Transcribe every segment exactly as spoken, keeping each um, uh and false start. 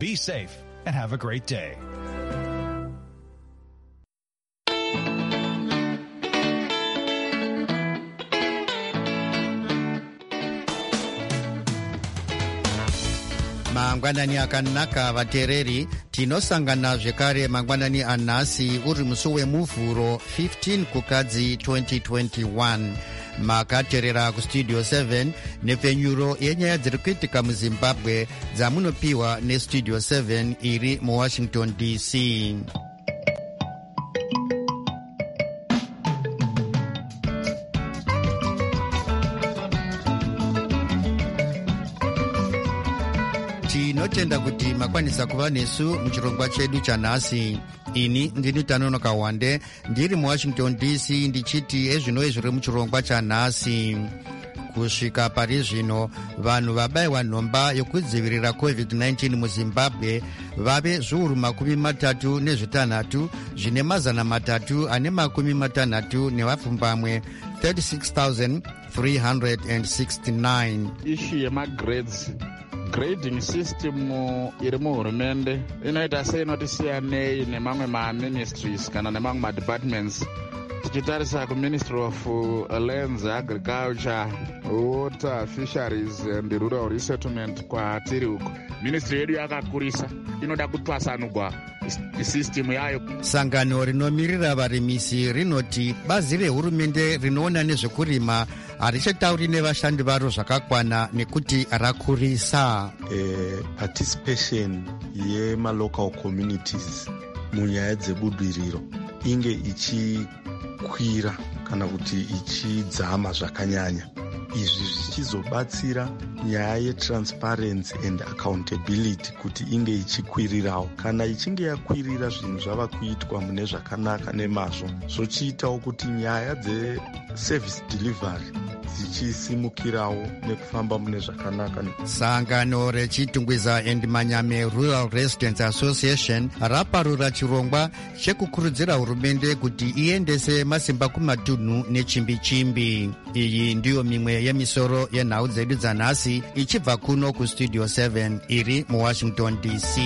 Be safe and have a great day. mangwanani akanaka vateereri, tinosangana zvekare mangwanani anhasi uri musi wemuvhuro fifteen kukadzi twenty twenty-one. makateerera kustudio seven nepfenyuro yenyaya dziri kuitika muzimbabwe dzamunopiwa nestudio seven iri muwashington D C. tinotenda kuti makwanisa kuva nesu muchirongwa chedu chanhasi. ini ndini Tanonoka Wande ndiri muwashington D C ndichiti ezvinoi zviri muchirongwa chanhasi. kusvika pari zvino vanhu vabayiwa nhomba yokudzivirira covid nineteen muzimbabwe vave zviuru makumi matatu nezvitanhatu zvine mazana matatu ane makumi matanhatu nevapfumbamwe thirty-six thousand three hundred sixty-nine. ishu yemagrades grading system iri muhurumende inoita seinotisiyanei nemamwe maministries kana nemamwe madepartments. tichitarisa kuministry of lands, agriculture, water, fisheries and rural resettlement kwatiri uko, ministry yedu yakakurisa, inoda kutwasanurwa isystem yayo. sangano rinomirira varimisi rinoti bazi rehurumende rinoona nezvekurima harichatauri nevashandi varo zvakakwana nekuti rakurisa. eh, participation yemalocal communities munyaya dzebudiriro inge ichikwira kana kuti ichidzama zvakanyanya. izvi zvichizobatsira nyaya yetransparency and accountability kuti inge ichikwirirawo. kana ichinge yakwirira zvinhu zvava kuitwa mune zvakanaka nemazvo, zvochiitawo kuti nyaya dzeservice delivery dzichisimukirawo nekufamba mune zvakanaka. sangano rechitungwiza and manyame Rural Residents Association raparura chirongwa chekukurudzira hurumende kuti iendese masimba kumatunhu nechimbi-chimbi. iyi ndiyo mimwe yemisoro yenhau dzedu dzanhasi ichibva kuno kustudio seven iri muwashington D C.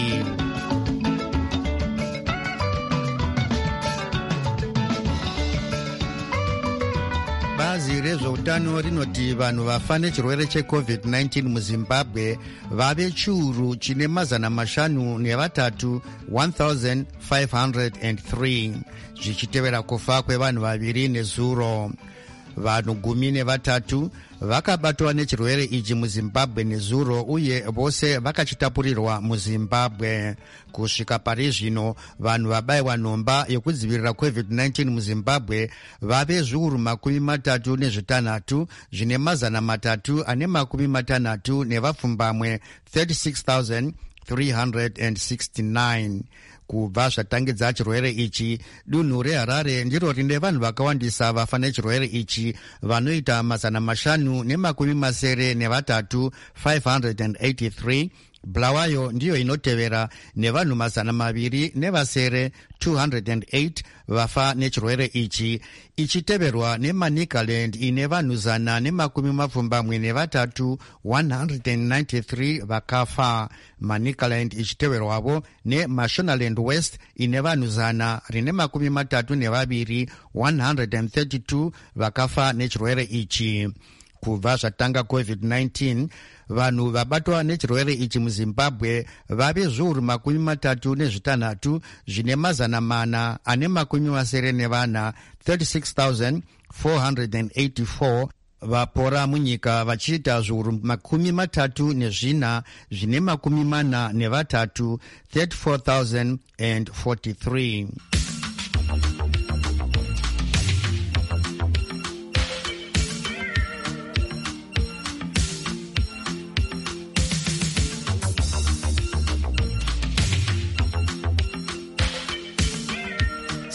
bazi rezveutano rinoti vanhu vafa nechirwere checovid nineteen muzimbabwe vave chiuru chine mazana mashanu nevatatu one thousand five hundred three, zvichitevera kufa kwevanhu vaviri nezuro. vanhu gumi nevatatu vakabatwa nechirwere ichi muzimbabwe nezuro uye vose vakachitapurirwa muzimbabwe. kusvika pari zvino vanhu vabayiwa nhomba yokudzivirira covid nineteen muzimbabwe vave zviuru makumi matatu nezvitanhatu zvine mazana matatu ane makumi matanhatu nevapfumbamwe thirty-six thousand three hundred sixty-nine. kubva zvatangidza chirwere ichi, dunhu reharare ndiro rine vanhu vakawandisa vafa nechirwere ichi vanoita mazana mashanu nemakumi masere nevatatu five hundred eighty-three. bulawayo ndiyo inotevera nevanhu mazana maviri nevasere two hundred eight vafa nechirwere ichi, ichiteverwa nemanicaland ine vanhu zana nemakumi mapfumbamwe nevatatu one hundred ninety-three vakafa. manicaland ichiteverwavo nemashonaland west ine vanhu zana rine makumi matatu nevaviri one hundred thirty-two vakafa nechirwere ichi. kubva zvatanga covid nineteen vanhu vabatwa nechirwere ichi muzimbabwe vave zviuru makumi matatu nezvitanhatu zvine mazana mana ane makumi masere nevana thirty-six thousand four hundred eighty-four. vapora munyika vachiita zviuru makumi matatu nezvina zvine makumi mana nevatatu thirty-four thousand forty-three.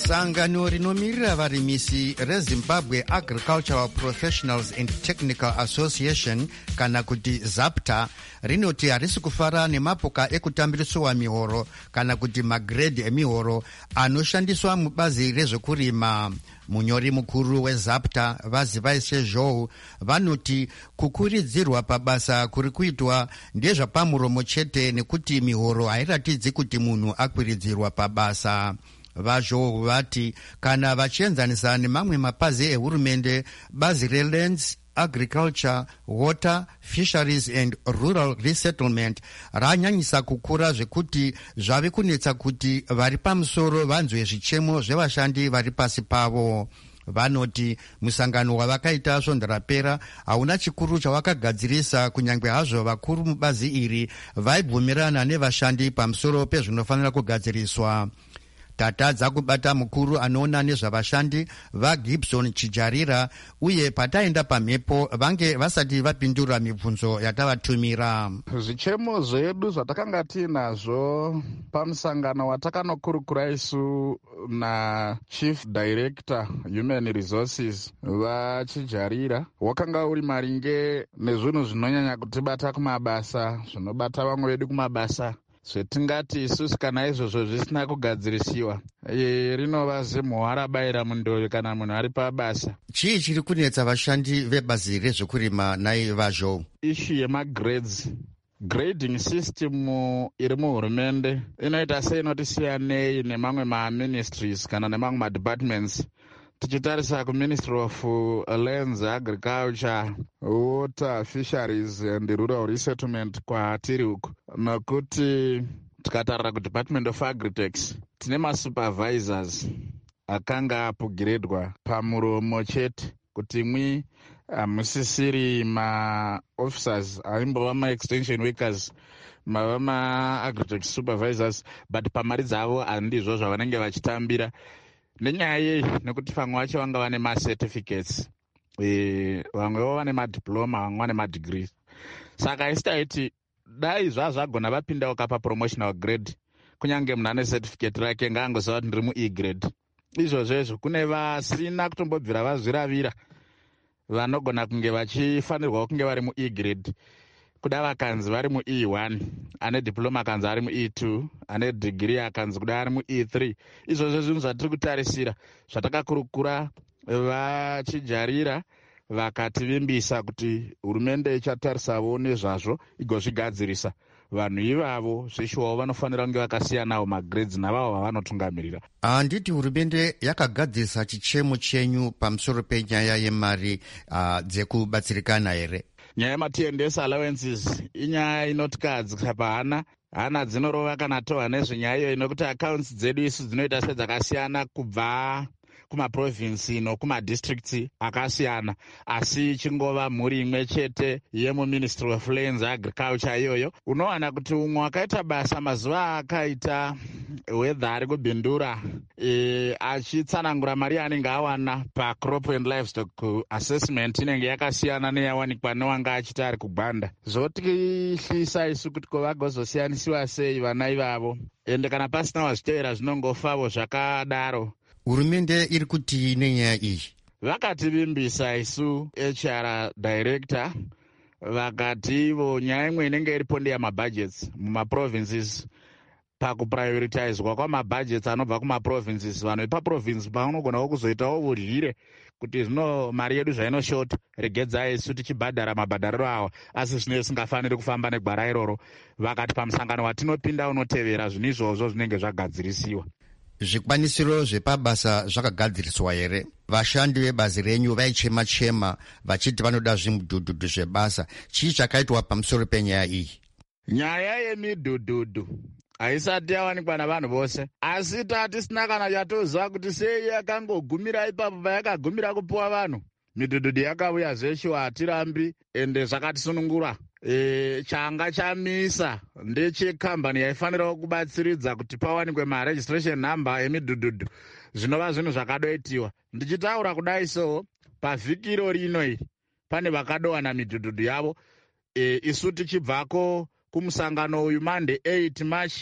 sangano rinomirira varimisi rezimbabwe Agricultural Professionals and Technical Association kana kuti zapta rinoti harisi kufara nemapoka ekutambirisiwa mihoro kana kuti magredhi emihoro anoshandiswa mubazi rezvekurima. Munyori mukuru wezapta Vazivai Sezhou vanoti kukuridzirwa pabasa kuri kuitwa ndezvapamuromo chete nekuti mihoro hairatidzi kuti munhu akwiridzirwa pabasa. Vazhou vati kana vachienzanisa nemamwe mapazi ehurumende, bazi relands agriculture, water, fisheries and rural resettlement ranyanyisa kukura zvekuti zvave kunetsa kuti vari pamusoro vanzwe zvichemo zvevashandi vari pasi pavo. Vanoti musangano wavakaita svondo rapera hauna chikuru chawakagadzirisa, kunyange hazvo vakuru mubazi iri vaibvumirana nevashandi pamusoro pezvinofanira kugadziriswa. Tatadza kubata mukuru anoona nezvavashandi vaGibson Chijarira, uye pataenda pamhepo vange vasati vapindura mibvunzo yatavatumira. Zvichemo zvedu zvatakanga tiinazvo pamusangano watakanokurukura isu naChief Director Human Resources vaChijarira wakanga uri maringe nezvinhu zvinonyanya kutibata kumabasa, zvinobata vamwe vedu kumabasa, zvetingati isusu kana izvozvo zvisina kugadzirisiwa e, rinova zimuhwa rabayira mundovi kana munhu ari pabasa. Chii chiri kunetsa vashandi vebazi rezvekurima nai Vazhou? Ishu yemagrades. Grading system iri muhurumende inoita seinoti siyanei nemamwe maministries kana nemamwe madepartments. Tichitarisa kuMinistry of Lands, Agriculture, Water, Fisheries and Rural Resettlement kwatiri uku, nokuti tikatarira kuDepartment of Agritech tine masupervisors akanga apugiredwa pamuromo chete kuti mwi hamusisiri maofficers aimbova maextension workers, mava maagritech supervisors, but pamari dzavo handizvo zvavanenge vachitambira. Nenyaya yei nekuti vamwe vacho vanga vane macertificates, e, vamwevo vane madiploma, vamwe vane madegree. Saka isitaiti dai zvazvagona vapindawo kapa promotional grade, kunyange munhu ane certificate rake ngaangoziva kuti ndiri muE grade. Izvozvo kune vasina kutombobvira vazviravira vanogona kunge vachifanirwa kunge vari muE grade, kuda vakanzi vari muE one, ane diploma akanzi ari muE two, ane degree akanzi kuda ari muE three. Izvozvo zvinhu zvatiri kutarisira zvatakakurukura vaChijarira vakativimbisa kuti hurumende ichatarisavo nezvazvo igozvigadzirisa. Vanhu ivavo zvishuwawo vanofanira kunge vakasiyanawo magrades navavo vavanotungamirira. Handiti hurumende yakagadzirisa chichemo chenyu pamusoro penyaya yemari uh, dzekubatsirikana here? Nyaya yematiendesa allowances inyaya inotikadzika pahana. Hana dzinorova kana tohwa nezvenyaya iyoyi nokuti accounts dzedu isu dzinoita sedzakasiyana kubva kumaprovinsi nokumadistricts akasiyana, asi chingova mhuri imwe chete yemuMinistry of Lands Agriculture. Iyoyo unowana kuti umwe akaita basa mazuva akaita weather ari kubhindura e, achitsanangura mari anenge awana pacrop and livestock assessment inenge yakasiyana neyawanikwa newanga achita ari kugwanda. Zvotihlisa isu kuti kovagozosiyanisiwa sei vana ivavo, ende kana pasina wazvitevera zvinongofavo zvakadaro. Hurumende iri kuti nenyaya iyi? Vakativimbisa isu H R director vakati ivo nyaya imwe inenge iripo ndeyamabudgets mumaprovinces. Pakuprioritizwa kwamabudgets anobva kumaprovinces, vanhu vepaprovinsi panogonawo kuzoitawo uryire kuti zvino mari yedu zvainoshota regedzai isu tichibhadhara mabhadhariro awa, asi zvino isingafaniri kufamba negwara iroro. Vakati pamusangano watinopinda unotevera zvinhu izvozvo zvinenge zvagadzirisiwa. Zvikwanisiro zvepabasa zvakagadziriswa here? Vashandi vebazi renyu vaichema-chema vachiti vanoda zvimudhudhudhu zvebasa. Chii chakaitwa pamusoro penyaya iyi? Nyaya yemidhudhudhu haisati yawanikwa navanhu vose, asi tatisina kana chatoziva kuti sei yakangogumira ipapo payakagumira kupuwa vanhu. Midhudhudhu yakauya zveshe hatirambi, ende zvakatisunungura. E, changa chamisa ndechekambani yaifanira kubatsiridza kuti pawanikwe maregistration number emidhudhudhu. Zvinova zvinhu zvakadoitiwa. Ndichitaura kudai so pavhiki iro rino iri pane vakadowana midhudhudhu yavo. E, isu tichibvako kumusangano uyu Monday eight March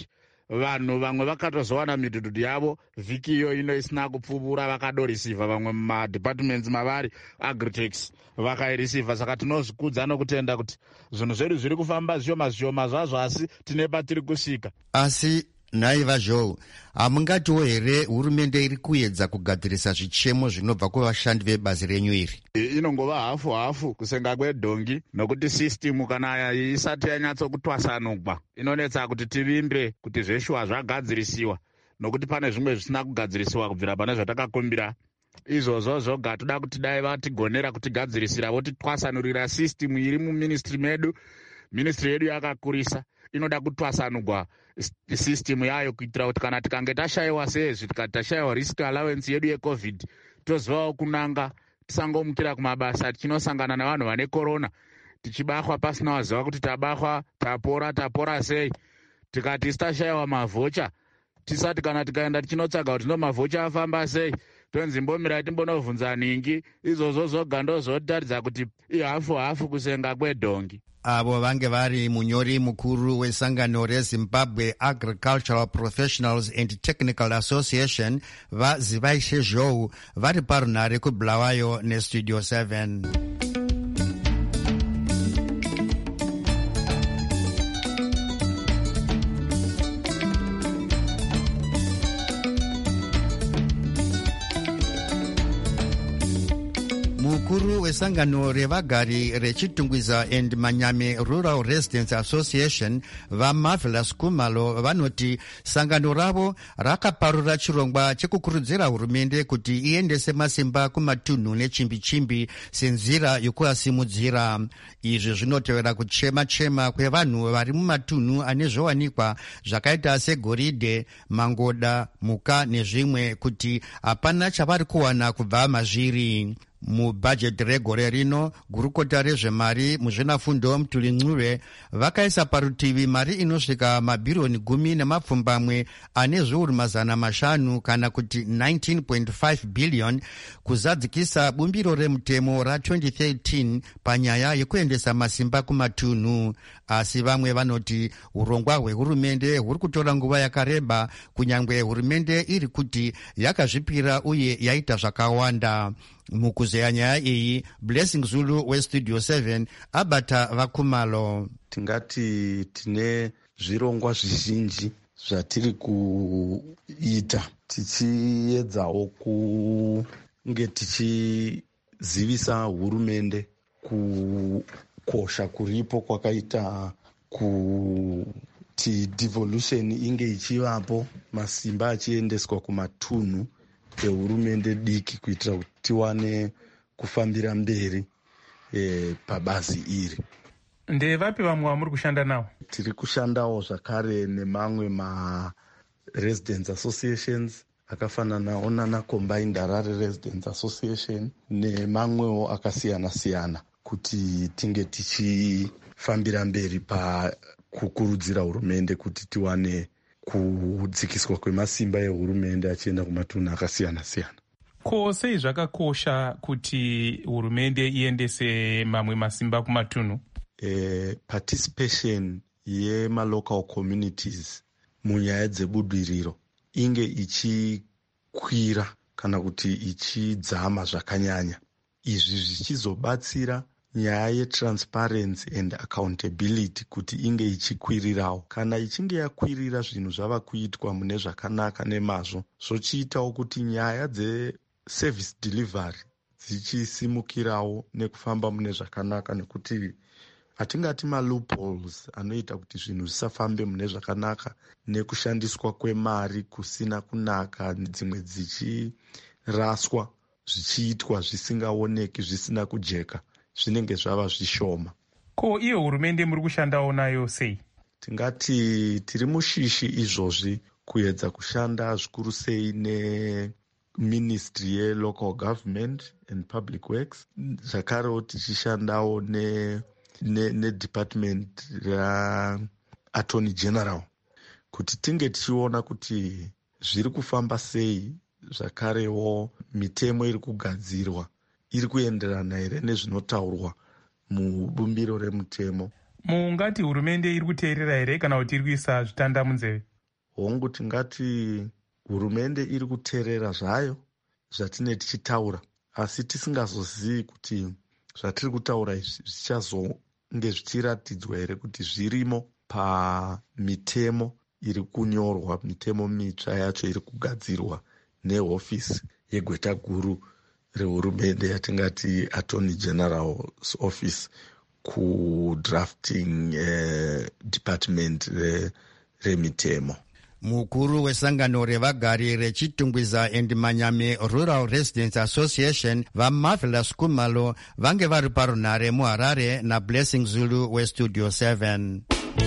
vanhu vamwe vakatozowana midhudhudhu yavo vhiki iyo ino isina kupfuura vakadorisivha vamwe mumadepartments mavari agritex vakairisivha. Saka tinozvikudza nokutenda kuti zvinhu zvedu zviri kufamba zvishoma zvishoma zvazvo, asi tine patiri kusvika. Asi naivazvo hamungatiwo here hurumende iri kuedza kugadzirisa zvichemo zvinobva kuvashandi vebazi renyu iri? Inongova hafu hafu kusenga kwedhongi, nokuti sisitimu kana isati yanyatsokutwasanugwa inonetsa kuti tivimbe kuti zveshuwa zvagadzirisiwa, nokuti pane zvimwe zvisina kugadzirisiwa kubvira pane zvatakakumbira. Izvozvo zvoga toda kuti dai vatigonera kutigadzirisira votitwasanurira sisitimu iri muministry medu. Ministry yedu yakakurisa, inoda kutwasanugwa sisitimu yayo kuitira kuti kana tikange tashayiwa sezvi tikati tashayiwa risk allowance yedu yecovid tozivawo kunanga, tisangomukira kumabasa tichinosangana nevanhu vane korona tichibahwa pasina waziva kuti tabahwa tapora tapora sei. Tikati sitashayiwa mavhocha tisati kana tikaenda tichinotsvaga kuti ndo mavhocha afamba sei, tonzi mbomira timbonobvunza ningi. Izvozvo zvoga ndozotaridza kuti ihafu hafu kusenga kwedhongi. Avo vange vari munyori mukuru wesangano reZimbabwe Agricultural Professionals and Technical Association vazivaishe zhou vari parunhare kuBulawayo neStudio seven. Mukuru wesangano revagari rechitungwiza and Manyame Rural Residents Association vaMarvelous Kumalo vanoti sangano ravo rakaparura chirongwa chekukurudzira hurumende kuti iendese masimba kumatunhu nechimbi-chimbi senzira yokuasimudzira. Izvi zvinotevera kuchema-chema kwevanhu vari mumatunhu ane zvowanikwa zvakaita segoridhe, mangoda, muka nezvimwe kuti hapana chavari kuwana kubva mazviri. Mubhajeti regore rino gurukota rezvemari muzvinafundo Mutuli Ncube vakaisa parutivi mari inosvika mabhiriyoni gumi nemapfumbamwe ane zviuru mazana mashanu kana kuti nineteen point five billion kuzadzikisa bumbiro remutemo ratwenty thirteen panyaya yekuendesa masimba kumatunhu. Asi vamwe vanoti urongwa hwehurumende huri kutora nguva yakareba, kunyangwe hurumende iri kuti yakazvipira uye yaita zvakawanda. Mukuzeya nyaya iyi Blessing Zulu weStudio seven abata vaKumalo. Tingati tine zvirongwa zvizhinji zvatiri kuita tichiedzawo kunge tichizivisa hurumende kukosha kuripo kwakaita kuti devolution inge ichivapo, masimba achiendeswa kumatunhu ehurumende diki kuitira kuti tiwane kufambira mberi e, pabazi iri. Ndevapi vamwe vamuri kushanda navo? Tiri kushandawo zvakare nemamwe ma-residents associations akafananawo nana Combined Harare Residents Association nemamwewo akasiyana-siyana kuti tinge tichifambira mberi pakukurudzira hurumende kuti tiwane kudzikiswa kwemasimba ehurumende achienda kumatunhu akasiyana-siyana. Ko sei zvakakosha kuti hurumende iendese mamwe masimba kumatunhu? E, participation yemalocal communities munyaya dzebudiriro inge ichikwira kana kuti ichidzama zvakanyanya. Izvi zvichizobatsira nyaya yetransparency and accountability kuti inge ichikwirirawo. Kana ichinge yakwirira zvinhu zvava kuitwa mune zvakanaka nemazvo, zvochiitawo kuti nyaya dzeservice delivery dzichisimukirawo nekufamba mune zvakanaka, nekuti hatingati ma-loopholes anoita kuti zvinhu zvisafambe mune zvakanaka nekushandiswa kwemari kusina kunaka, dzimwe dzichiraswa zvichiitwa zvisingaoneki, zvisina kujeka, zvinenge zvava zvishoma. Ko iyo hurumende muri kushandawo nayo sei? Tingati tiri mushishi izvozvi kuedza kushanda zvikuru sei neministry yelocal government and public works, zvakarewo tichishandawo ne nedepartment raattorney general kuti tinge tichiona kuti zviri kufamba sei, zvakarewo mitemo iri kugadzirwa iri kuenderana here nezvinotaurwa mubumbiro remutemo. Mungati hurumende iri kuteerera here kana kuti iri kuisa zvitanda munzeve? hongu tingati hurumende iri kuteerera zvayo zvatinee tichitaura, asi tisingazozivi kuti zvatiri kutaura izvi zvichazonge zvichiratidzwa here kuti zvirimo pamitemo iri kunyorwa, mitemo mitsva yacho iri kugadzirwa nehofisi yegweta guru rehurumende yatingati Attorney General's Office kudrafting eh, department remitemo. Mukuru wesangano revagari rechitungwiza and Manyame Rural Residents Association vaMarvelous Kumalo vange vari parunare muHarare naBlessing Zulu weStudio seven.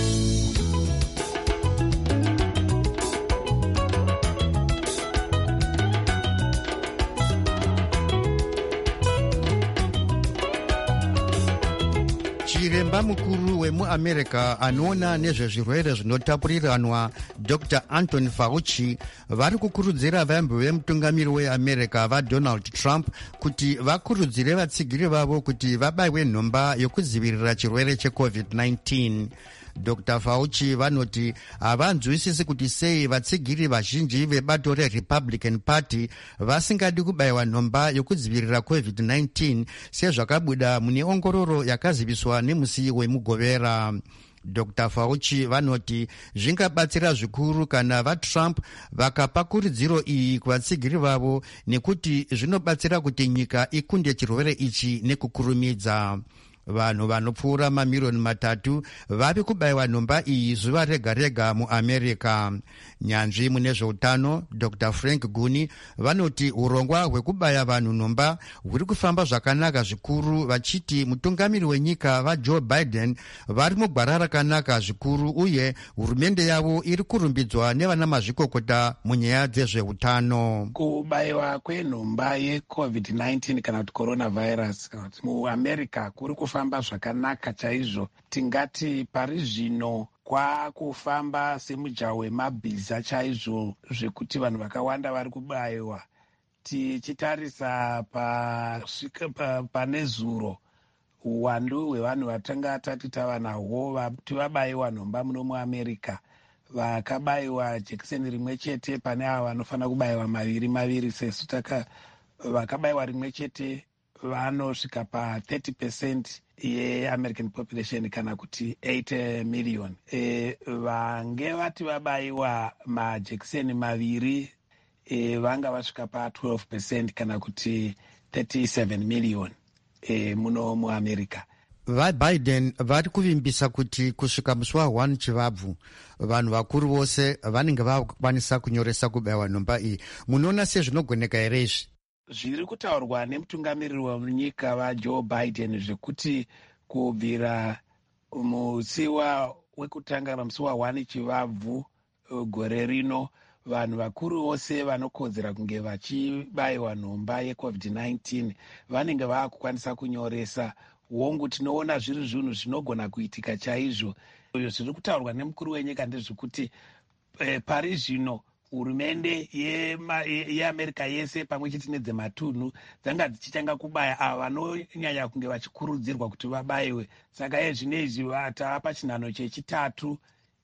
Chiremba mukuru wemuAmerica anoona nezvezvirwere zvinotapuriranwa Doctor Anthony Fauci vari kukurudzira vambi vemutungamiri weAmerica vaDonald Trump kuti vakurudzire vatsigiri vavo kuti vabaiwe nhomba yokudzivirira chirwere checovid nineteen. Doctor Fauci vanoti havanzwisisi kuti sei vatsigiri vazhinji vebato reRepublican Party vasingadi kubayiwa nhomba yokudzivirira covid nineteen sezvakabuda mune ongororo yakaziviswa nemusi wemugovera. Doctor Fauci vanoti zvingabatsira zvikuru kana vaTrump vakapa kurudziro iyi kuvatsigiri vavo nekuti zvinobatsira kuti nyika ikunde chirwere ichi nekukurumidza. Vanhu vanopfuura mamiriyoni matatu vari kubayiwa nhomba iyi zuva rega rega muAmerica. Nyanzvi mune zveutano Doctor Frank Guni vanoti urongwa hwekubaya vanhu nhomba huri kufamba zvakanaka zvikuru, vachiti mutungamiri wenyika vaJoe Biden vari mugwara rakanaka zvikuru uye hurumende yavo iri kurumbidzwa nevana mazvikokota munyaya dzezveutano. Kubayiwa kwenhomba yecovid nineteen kana kuti coronavirus muAmerica kuri kufamba zvakanaka chaizvo. Tingati pari zvino kwakufamba semujaho wemabhiza chaizvo zvekuti vanhu vakawanda vari kubayiwa. Tichitarisa pasvika pa, pane zuro uwandu hwevanhu vatanga tati tava nahwo vati vabayiwa nhomba muno muAmerica vakabayiwa jekiseni rimwe chete pane ava vanofanira kubayiwa maviri maviri. Sesu taka vakabayiwa rimwe chete vanosvika pa thirty percent yeAmerican population kana kuti eight million. E, vange vati vabayiwa majekiseni maviri e, vanga vasvika pa twelve percent kana kuti thirty-seven million e, muno muAmerica. VaBiden vari kuvimbisa kuti kusvika musi wa1 chivabvu vanhu vakuru vose vanenge vakukwanisa kunyoresa kubayiwa nhomba iyi. Munoona sezvinogoneka here izvi? Zviri kutaurwa nemutungamiriri wenyika vaJoe Biden zvekuti kubvira musi wekutanga musi wa1 chivabvu gore rino vanhu vakuru vose vanokodzera kunge vachibayiwa nhomba yecovid nineteen vanenge vaakukwanisa kunyoresa. Hongu tinoona zviri zvinhu zvinogona kuitika chaizvo. Zviri kutaurwa nemukuru wenyika ndezvekuti eh, pari zvino hurumende yeAmerica yese pamwe chete nedzematunhu dzanga dzichitanga kubaya ava vanonyanya kunge vachikurudzirwa kuti vabayiwe. Saka ezvinezvi vatava chinhano chechitatu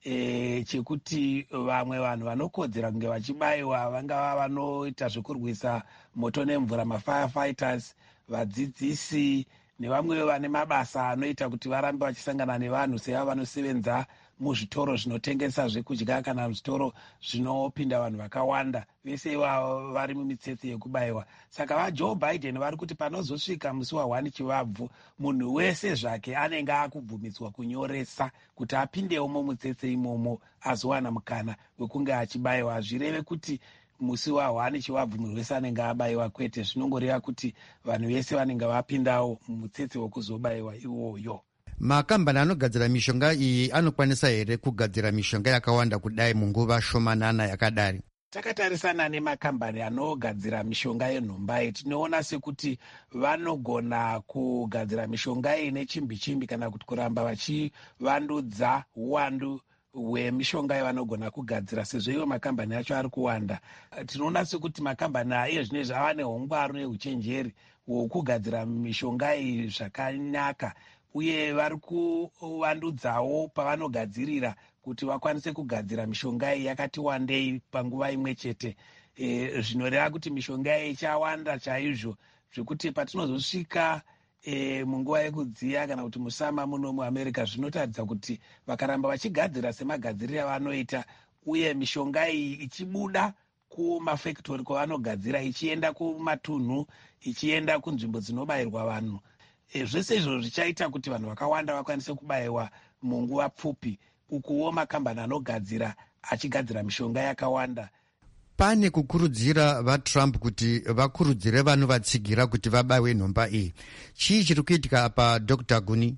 e, chekuti vamwe vanhu vanokodzera kunge vachibayiwa vangava vanoita zvekurwisa moto nemvura, mafirefighters, vadzidzisi nevamwe vane mabasa anoita kuti varambe vachisangana nevanhu seva vanosevenza muzvitoro zvinotengesa zvekudya kana zvitoro zvinopinda vanhu vakawanda. Vese ivavo vari mumitsetse yekubayiwa. Saka vaJoe Biden vari kuti panozosvika musi wa1 chivabvu munhu wese zvake anenge akubvumidzwa kunyoresa kuti apindewo mumutsetse imomo azowana mukana wekunge achibayiwa. Hazvireve kuti musi wa1 chivabvu munhu wese anenge abayiwa, kwete. Zvinongoreva kuti vanhu vese vanenge vapindawo mumutsetse wekuzobayiwa iwoyo. Makambani anogadzira mishonga iyi anokwanisa here kugadzira mishonga yakawanda kudai munguva shomanana yakadari? Takatarisana nemakambani anogadzira mishonga yenhomba iyi tinoona sekuti vanogona kugadzira mishonga iyi nechimbi chimbi kana kuti kuramba vachivandudza uwandu hwemishonga yavanogona kugadzira sezvo ivo makambani acho ari kuwanda. Tinoona sekuti makambani aiye zvinezvi ava neungwaru neuchenjeri hwokugadzira mishonga iyi zvakanaka, uye vari kuvandudzawo pavanogadzirira kuti vakwanise kugadzira mishonga iyi yakati wandei panguva imwe chete. E, zvinoreva kuti mishonga iyi ichawanda chaizvo zvekuti patinozosvika e, munguva yekudziya kana kuti musama muno muamerica zvinotaridza kuti vakaramba vachigadzira semagadziriro avanoita uye mishonga iyi ichibuda kumafactory kwavanogadzira ichienda kumatunhu ichienda kunzvimbo dzinobayirwa vanhu, e, zvese izvo zvichaita kuti vanhu vakawanda vakwanise kubayiwa munguva pfupi, ukuwo makambani anogadzira achigadzira mishonga yakawanda. Pane kukurudzira vaTrump kuti vakurudzire vanhu vatsigira kuti vabayiwe nhomba iyi. Chii chiri kuitika apa Doctor Guni?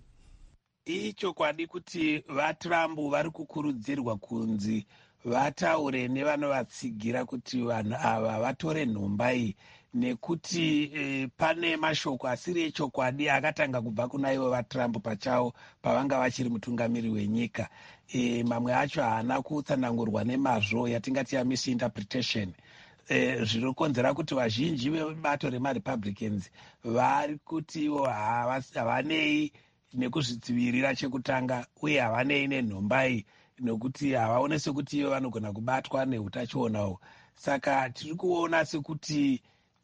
Ichokwadi kuti vaTrump vari kukurudzirwa kunzi vataure nevanovatsigira kuti vanhu ava vatore nhomba iyi, nekuti e, pane mashoko asiri echokwadi akatanga kubva kuna ivo vaTrump pachavo pavanga vachiri mutungamiri wenyika. E, mamwe acho haana kutsanangurwa nemazvo, yatingati yamisinterpretation. E, zvinokonzera kuti vazhinji vebato remarepublicans vari kuti ivo havanei nekuzvidzivirira chekutanga uye havanei nenhomba iyi nekuti havaone sekuti ivo vanogona kubatwa neutachionawo. Saka tiri kuona sekuti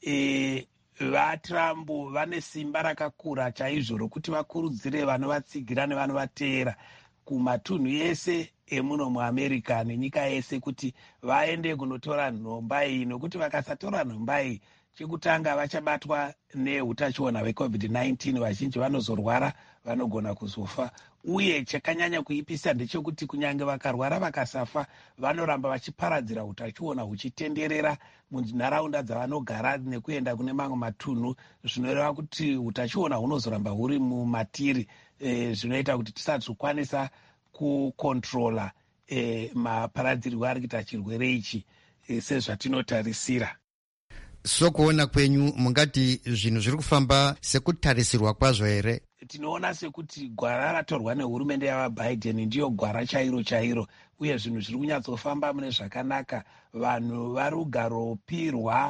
e, vaTrump vane simba rakakura chaizvo rokuti vakurudzire vanovatsigira nevanovateera kumatunhu ese emuno muamerica nenyika yese kuti vaende kunotora nhomba iyi, nokuti vakasatora nhomba iyi chekutanga vachabatwa neutachiona hwecovid nineteen, vazhinji vanozorwara, vanogona kuzofa. Uye chakanyanya kuipisa ndechekuti kunyange vakarwara vakasafa vanoramba vachiparadzira utachiona huchitenderera munharaunda dzavanogara nekuenda kune mamwe matunhu, zvinoreva kuti utachiona hunozoramba huri mumatiri, e, zvinoita kuti tisazokwanisa kukontrola e, maparadzirwo ari kuita chirwere ichi e, sezvatinotarisira. Sokuona kwenyu mungati zvinhu zviri kufamba sekutarisirwa kwazvo here? Tinoona sekuti gwara ratorwa nehurumende yavaBiden ndiyo gwara chairo chairo, uye zvinhu zviri kunyatsofamba mune zvakanaka. Vanhu vari kugaropirwa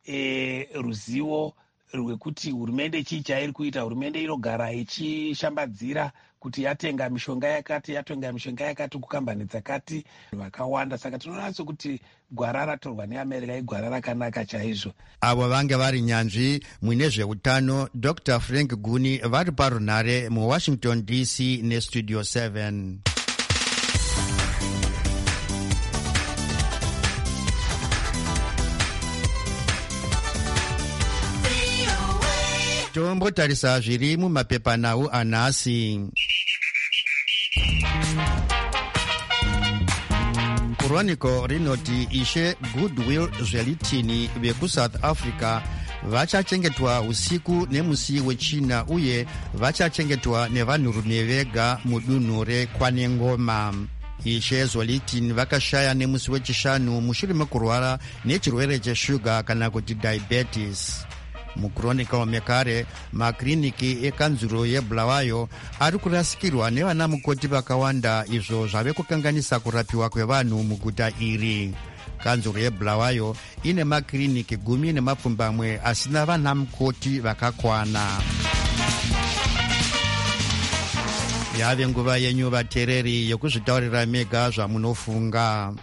e, ruzivo rwekuti hurumende chii chairi kuita. Hurumende inogara ichishambadzira kuti yatenga mishonga yakati, yatenga mishonga yakati kukambani dzakati vakawanda. Saka tinoona sekuti gwara ratorwa neAmerica igwara rakanaka chaizvo. Avo vange vari nyanzvi mwine zveutano Doctor Frank Guni vari parunhare muWashington D C neStudio seven. Tombotarisa zviri mumapepanhau anhasi. Chronicle rinoti Ishe Goodwill Zwelithini vekuSouth Africa vachachengetwa usiku nemusi wechina uye vachachengetwa nevanhurume vega mudunhu reKwanengoma. Ishe Zwelithini vakashaya nemusi wechishanu mushure mekurwara nechirwere cheshuga kana kuti diabetes. Muchronicle mekare makiriniki ekanzuro yeBulawayo ari kurasikirwa nevana mukoti vakawanda, izvo zvave kukanganisa kurapiwa kwevanhu muguta iri. Kanzuro yeBulawayo ine makiriniki gumi nemapfumbamwe asina vana mukoti vakakwana. Yave nguva yenyu vateereri yekuzvitaurira mega zvamunofunga.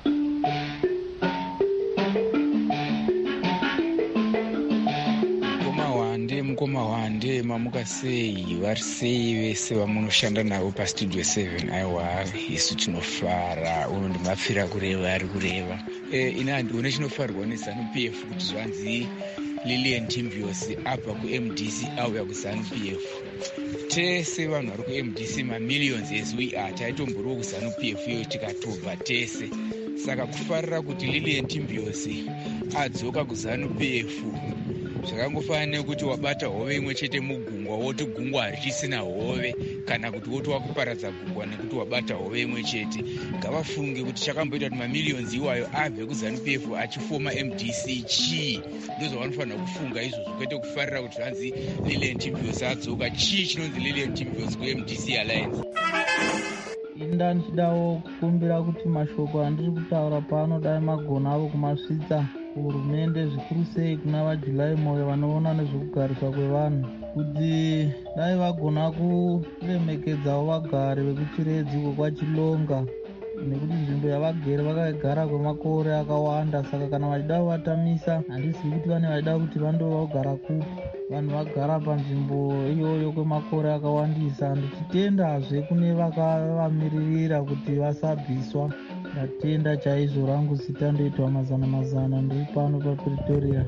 Mukoma wande mamuka sei, vari sei vese vamunoshanda navo paStudio seven. Aiwa, isu tinofara, uno ndimapfira kureva ari kureva. E, ina handione chinofarwa neZanu P F kuti zvanzi Lilian Timbios abva kuM D C auya kuZanu P F. Tese vanhu vari kuM D C mamillions as we are taitomborwa kuZanu P F iyo tikatobva tese. Saka kufarira kuti Lilian Timbios adzoka kuZanu P F zvakangofanana nekuti wabata hove imwe chete mugungwa woti gungwa harichisina hove, kana kuti woti wakuparadza gungwa nekuti wabata hove imwe chete. Ngavafunge kuti chakamboita kuti mamillions iwayo abve kuZanu P F achifoma M D C chii. Ndozvavanofanira kufunga izvozvo, kwete kufarira kuti zvanzi Lilian Timbios adzoka. Chii chinonzi Lilian Timbios kuM D C Alliance? Inda ndichidawo kukumbira kuti mashoko andiri kutaura pano dai magona avo kumasvitsa hurumende, zvikuru sei kuna vaJulai moyo vanoona nezvekugariswa kwevanhu, kuti dai vagona kuremekedzawo vagari vekuchiredzi kwachilonga nekuti nzvimbo yavagere vakagara kwemakore akawanda. Saka kana vachida kuvatamisa, handizivi kuti vane vachida kuti vandogara kupi. Vanhu vagara panzvimbo iyoyo kwemakore akawandisa. Ndichitendazve kune vakavamiririra kuti vasabviswa. Ndatenda chaizvo, rangu zita ndoitwa mazana mazana, ndiri pano paPretoria.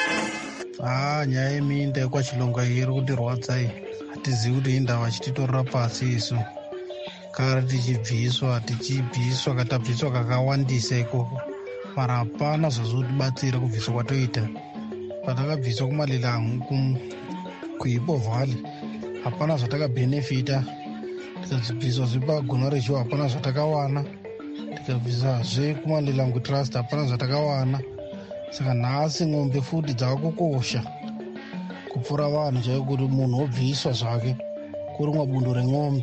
Ah, nyaya yeminda yekwachilonga iyi iri kutirwadza iyi. Hatizivi kuti inda vachititorera pasi isu. Kare tichibviswa tichibviswa katabviswa kakawandisa ikoko, mara hapana zvazotibatsira kubviswa kwatoita. Patakabviswa kumalilangu kuipo vhali, hapana zvatakabhenefita. Tikabviswa zvepagona rechiwo, hapana zvatakawana. Tikabvisazve kumalilangu trust, hapana zvatakawana. Saka nhasi ng'ombe futi dzakukosha kupfuura vanhu chaiko, kuti munhu obviswa zvake kurimwa bundo reng'ombe.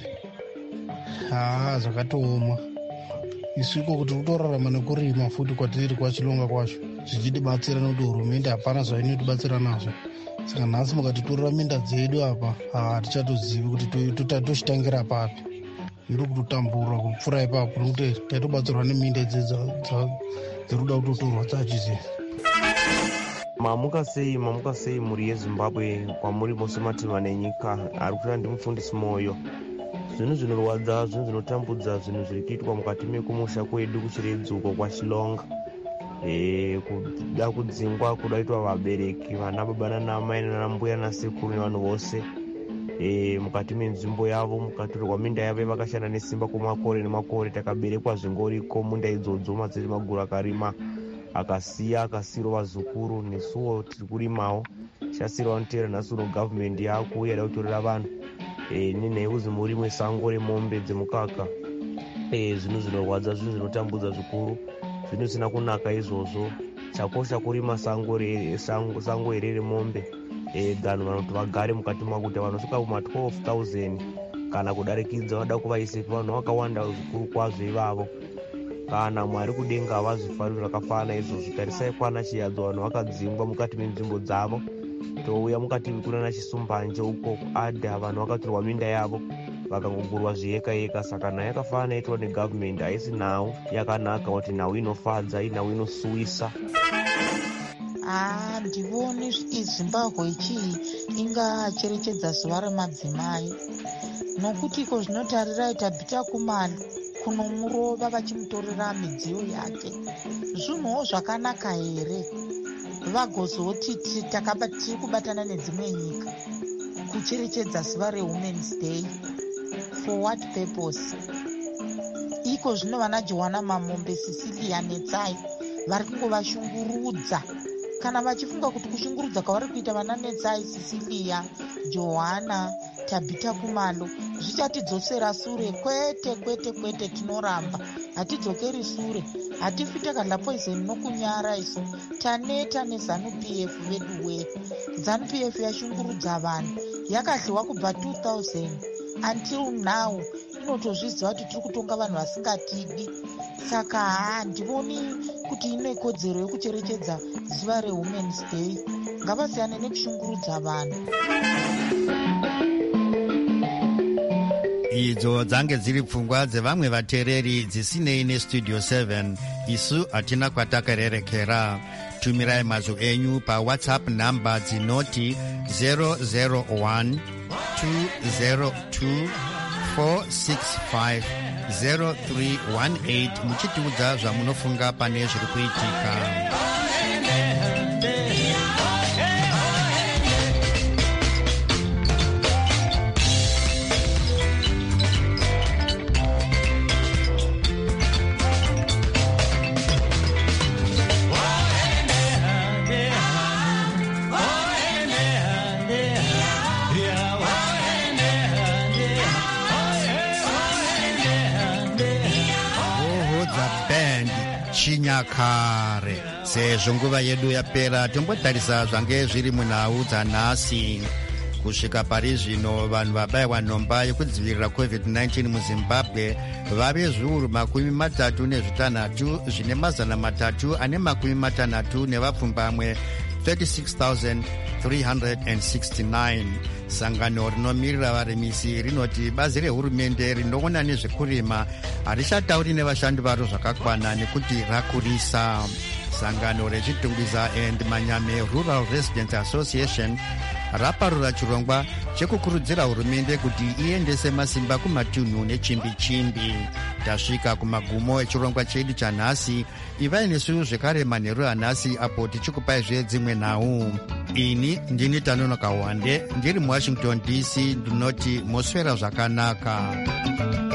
Haa, zvakatooma. Isu iko kuti kutorarama nekurima futi kwatiri kwachilonga kwacho zvichitibatsira, nekuti hurumende hapana zvainotibatsira nazvo. Saka nhasi mukatitorera minda dzedu apa, hatichatozivi kuti tochitangira papi. Ndiri kutotambura kupfuura ipapo, nekuti taitobatsirwa neminda idzi dziri kuda kutotorwa dzachize. Mamuka sei, mamuka sei muri yeZimbabwe kwamuri mose matima nenyika. Ari kutaura ndimufundisi Moyo. Zvinhu zvinorwadza, zvinhu zvinotambudza, zvinhu zviri kuitwa mukati mekumusha kwedu kuchiredzuko kwaChilonga. E, kuda kudzingwa kudaitwa vabereki, vana baba nanamai nanambuya nasekuru nevanhu vose e, mukati menzvimbo yavo, mukatorerwa minda yavo vakashanda nesimba kwemakore nemakore. Takaberekwa zvingoriko munda idzodzo, madziri maguru akarima akasiya akasiyirwa vazukuru. Nesuwo tiri kurimawo chasiyirwa notera. Nhasi uno gavhumendi yakuuya da kutorera vanhu e, nenhai kuzi murimwe sango remombe dzemukaka. E, zvinhu zvinorwadza, zvinhu zvinotambudza zvikuru, zvinhu zvisina kunaka izvozvo. Chakosha kurima sango sango, sango here remombe e, dhanhu vanoti vagare mukati makuta. Vanosvika kuma twelve thousand kana kudarikidza vada kuvaisepi vanhu vakawanda zvikuru kwazvo ivavo. Kana Mwari kudenga havazvifaniri zvakafanana izvozvo. Tarisai kwana Chiyadzo, vanhu vakadzingwa mukati menzvimbo dzavo. Touya mukati kuna Chisumbanje uko Adha, vanhu vakatorwa minda yavo vakangogurwa zviyeka yeka. Saka nayo yakafanana yaitwa negavhumendi haisi nhau yakanaka, kuti nhau inofadza, inhau inosuwisa. Ah, ndivoni iZimbabwe ichi ingacherechedza zuva remadzimai, nokuti iko zvinotarira itabhita kumalo kunomurova vachimutorera midziyo yake. Zvinhuwo zvakanaka here? Vagozoti tiri kubatana nedzimwe nyika kucherechedza zuva reWomen's Day. For what purpose? Iko zvino vana Johanna Mamombe, Cecilia Netsai vari kungovashungurudza. Kana vachifunga kuti kushungurudza kwavari kuita vana Netsai, Cecilia, Johanna, Tabita Kumalo zvichatidzosera sure. Kwete kwete kwete, tinoramba, hatidzokeri sure. Hatifi takadla poison nokunyara isu. Taneta neZanu-P F vedu we. Zanu-P F yashungurudza vanhu, yakadliwa kubva two thousand until now. Inotozviziva kuti tiri kutonga vanhu vasingatidi. Saka handivoni kuti ine kodzero yekucherechedza zuva reWomen's Day. Ngavasiyane nekushungurudza vanhu. Idzo dzange dziri pfungwa dzevamwe vateereri dzisinei nestudio seven. Isu hatina kwatakarerekera. Tumirai mazwi enyu paWhatsApp namba dzinoti zero zero one two zero two four six five zero three one eight muchitiudza zvamunofunga pane zviri kuitika. Chinyakare. Sezvo nguva yedu yapera, tombotarisa zvange zviri munhau dzanhasi. Kusvika pari zvino vanhu vabayiwa nhomba yekudzivirira covid nineteen muZimbabwe vave zviuru makumi matatu nezvitanhatu zvine mazana matatu ane makumi matanhatu nevapfumbamwe thirty-six thousand three hundred sixty-nine. Sangano rinomirira varimisi rinoti bazi rehurumende rinoona nezvekurima harishatauri nevashandi varo zvakakwana nekuti rakurisa. Sangano rechitungwiza and Manyame Rural Residents Association raparura chirongwa chekukurudzira hurumende kuti iendese masimba kumatunhu nechimbi chimbi. Tasvika kumagumo echirongwa chedu chanhasi. Ivai nesu zvekare manheru anhasi apo tichikupai zvedzimwe nhau. Ini ndini Tanonoka Wande ndiri muWashington D C ndinoti moswera zvakanaka.